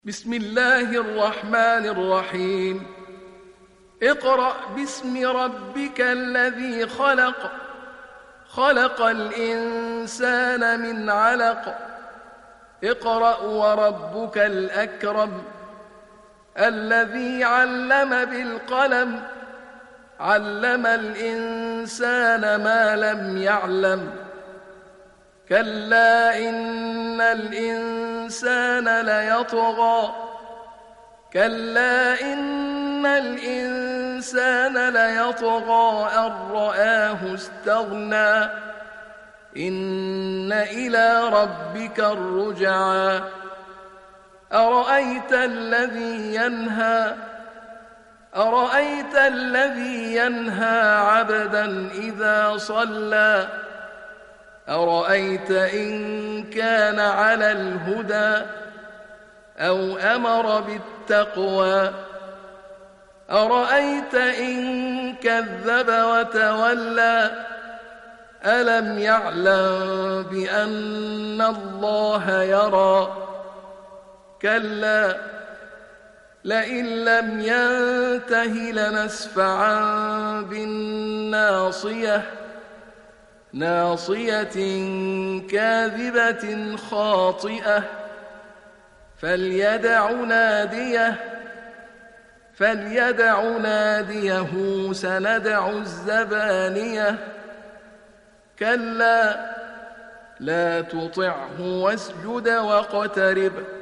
بسم الله الرحمن الرحيم. اقرأ باسم ربك الذي خلق، خلق الإنسان من علق. اقرأ وربك الأكرم الذي علم بالقلم، علم الإنسان ما لم يعلم. كلا إن الإنسان ليطغى، كلا إن الإنسان ليطغى أن رآه استغنى. إن إلى ربك الرجعى. أرأيت الذي ينهى، أرأيت الذي ينهى عبدا إذا صلى. أرأيت إن كان على الهدى أو أمر بالتقوى. أرأيت إن كذب وتولى. ألم يعلم بأن الله يرى. كلا لئن لم ينته لنسفعا بالناصية، ناصية كاذبة خاطئة. فليدع ناديه سندع الزبانية. كلا لا تطعه واسجد واقترب.